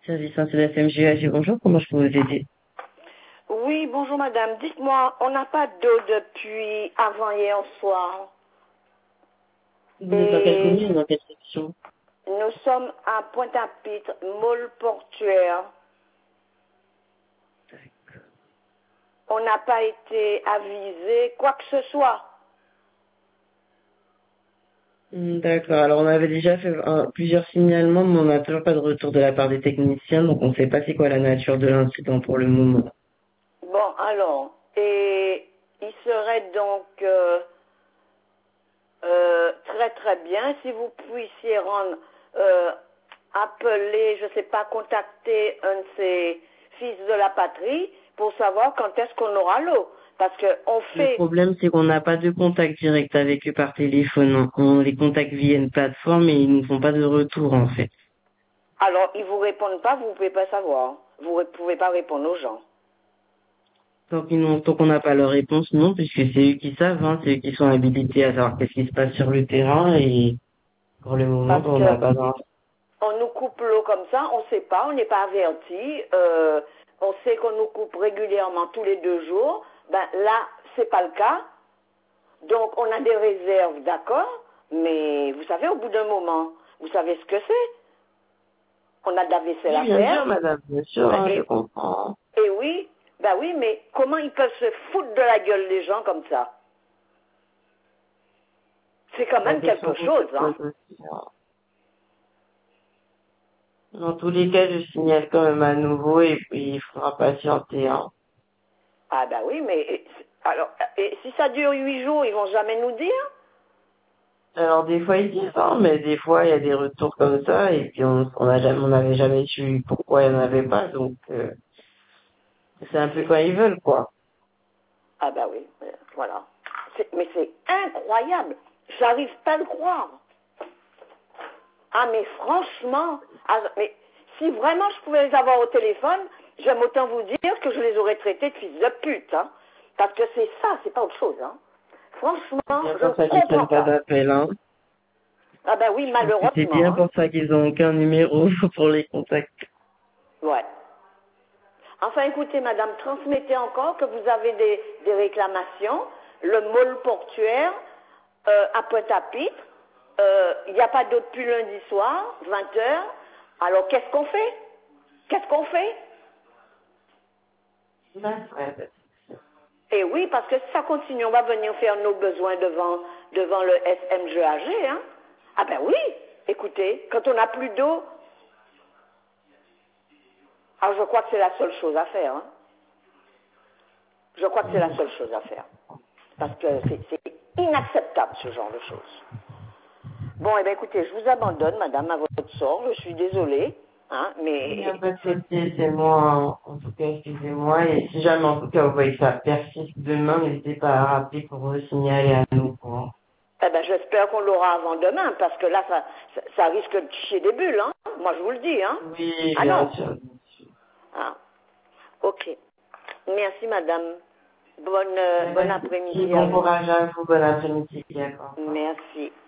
Service International FMGAG, bonjour, comment je peux vous aider? Oui, bonjour madame. Dites-moi, on n'a pas d'eau depuis avant-hier soir. Vous êtes dans quelle Et commune, dans quelle section? nous sommes à Pointe-à-Pitre, Môle portuaire. On n'a pas été avisé, quoi que ce soit. D'accord, alors on avait déjà fait plusieurs signalements, mais on n'a toujours pas de retour de la part des techniciens, donc on ne sait pas c'est quoi la nature de l'incident pour le moment. Bon, alors, et il serait donc très très bien si vous puissiez rendre, appeler, je ne sais pas, contacter un de ces fils de la patrie pour savoir quand est-ce qu'on aura l'eau. Parce qu'on Le fait, problème, c'est qu'on n'a pas de contact direct avec eux par téléphone. On les contacte via une plateforme et ils ne font pas de retour, en fait. alors ils vous répondent pas, vous ne pouvez pas savoir. Vous ne pouvez pas répondre aux gens. Tant qu'on n'a pas leur réponse, non, puisque c'est eux qui savent, c'est eux qui sont habilités à savoir qu'est-ce qui se passe sur le terrain, et pour le moment, Parce on que n'a pas d'infos. on nous coupe l'eau comme ça, on ne sait pas, on n'est pas averti. On sait qu'on nous coupe régulièrement tous les 2 jours. Ben là, c'est pas le cas. Donc on a des réserves, d'accord, mais vous savez, au bout d'un moment, vous savez ce que c'est. On a de la vaisselle Oui, à bien faire. sûr, madame, bien sûr, je Et, comprends. et oui, ben oui, mais comment ils peuvent se foutre de la gueule des gens comme ça? C'est quand La même question quelque qu'on se chose, pose hein. aussi. Dans tous les cas, je signale quand même à nouveau et puis il faudra patienter. Ah ben oui, mais alors, et si ça dure 8 jours, ils vont jamais nous dire? Alors des fois ils disent mais des fois il y a des retours comme ça et puis on n'avait jamais su pourquoi il n'y en avait pas, donc c'est un peu quand ils veulent quoi. Ah ben oui, voilà. Mais c'est incroyable. J'arrive pas à le croire. Ah mais franchement, mais si vraiment je pouvais les avoir au téléphone, j'aime autant vous dire que je les aurais traités de fils de pute, hein. Parce que c'est ça, c'est pas autre chose, hein. C'est Franchement, bien je ne pour ça qu'ils comprends prennent pas pas. d'appel. Ah ben oui, Je pense que c'est malheureusement, bien hein. pour ça qu'ils ont aucun numéro pour les contacter. Ouais. Enfin, écoutez, madame, transmettez encore que vous avez des réclamations. Le môle portuaire à Pointe-à-Pitre, il n'y a pas d'eau depuis lundi soir, 20 heures. Alors, qu'est-ce qu'on fait? Qu'est-ce qu'on fait? Ouais. Et oui, parce que si ça continue, on va venir faire nos besoins devant le SMGAG, hein? Ah ben oui, écoutez, quand on n'a plus d'eau, alors je crois que c'est la seule chose à faire, hein? Je crois que c'est la seule chose à faire. Parce que c'est inacceptable, ce genre de choses. Bon, eh bien, écoutez, je vous abandonne, madame, à votre sort. Je suis désolée, hein, Il n'y a mais pas de souci, c'est moi, en tout cas, excusez-moi. Et si jamais, en tout cas, vous voyez que ça persiste demain, n'hésitez pas à rappeler pour vous signaler à nous. eh ben, j'espère qu'on l'aura avant demain, parce que là, ça risque de chier des bulles, hein. Moi, je vous le dis, hein. Oui, Ah bien non. sûr. Ah, ok. Merci, madame. Il n'y a Bon pas de souci, après-midi à bon vous. courage à vous, bon après-midi. D'accord. Merci.